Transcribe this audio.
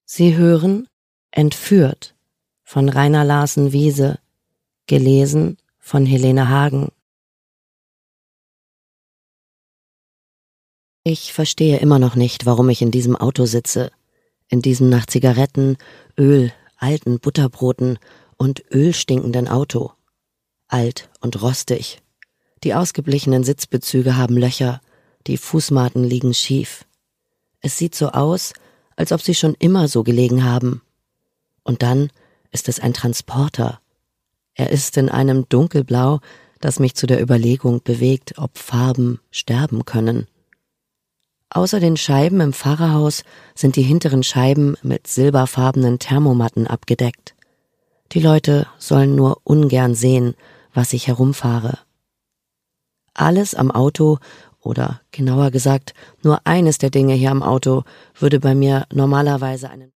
Sie hören Entführt von Rainer Larsen Wiese, gelesen von Helene Hagen. Ich verstehe immer noch nicht, warum ich in diesem Auto sitze, in diesem nach Zigaretten, Öl, alten Butterbroten und Öl stinkenden Auto. Alt und rostig. Die ausgeblichenen Sitzbezüge haben Löcher, die Fußmatten liegen schief. Es sieht so aus, als ob sie schon immer so gelegen haben. Und dann ist es ein Transporter. Er ist in einem Dunkelblau, das mich zu der Überlegung bewegt, ob Farben sterben können. Außer den Scheiben im Fahrerhaus sind die hinteren Scheiben mit silberfarbenen Thermomatten abgedeckt. Die Leute sollen nur ungern sehen, was ich herumfahre. Alles am Auto, oder genauer gesagt, nur eines der Dinge hier am Auto, würde bei mir normalerweise einen